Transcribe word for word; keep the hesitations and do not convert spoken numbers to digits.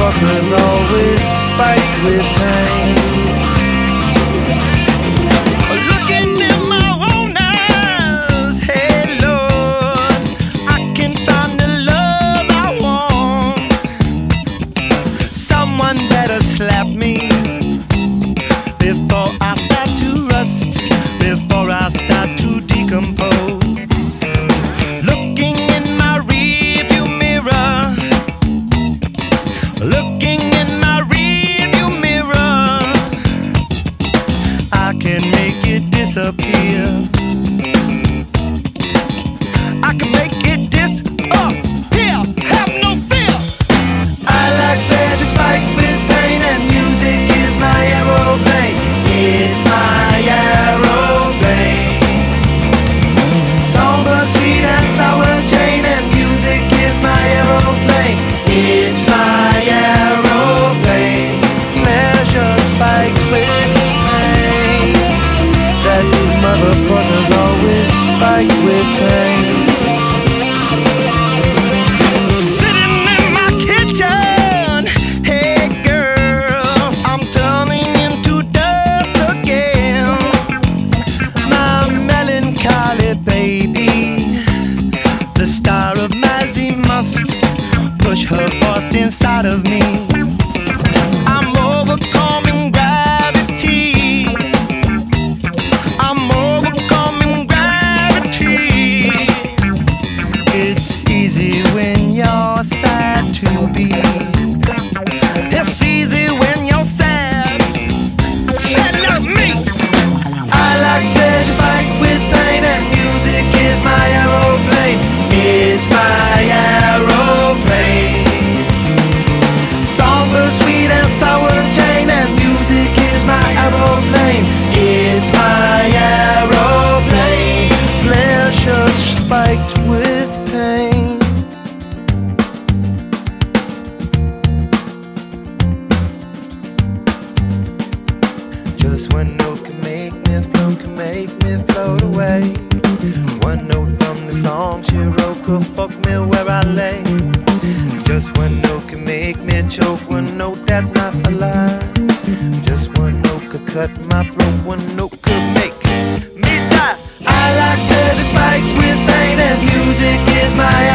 motherfuckers always spike with pain. Looking in my own eyes, hey Lord, I can find the love I want. Someone better slap me before I start to rust, before I start to decompose. Looking in my rearview mirror, looking in my rearview mirror, I can make it disappear. I can make it disappear. Have no fear. I like pleasure spiked with pain, and music is my aeroplane. It's my aeroplane. Somber, sweet and sour Jane, and music is my aeroplane. It's my aeroplane. Pleasure spiked with pain. That motherfuckers always spike with pain. Sitting in my kitchen, hey girl, I'm turning into dust again. My melancholy baby, the star of Mazzy must push her force inside of me. I'm overcoming gravity. I'm overcoming gravity. It's easy when you're sad to be. It's easy when you're sad. Sad like me. I like pleasure spiked with pain, and music is my aeroplane. It's my aeroplane. Somber, sweet and sour Jane, and music is my aeroplane. It's my aeroplane. Pleasure spiked with pain. Just one note can make me float, can make me float away. One note from the song she wrote could fuck me where I lay. Just one note can make me choke, one note that's not a lie. Just one note could cut my throat, one note could make me die. I like pleasure spiked with pain, and music is my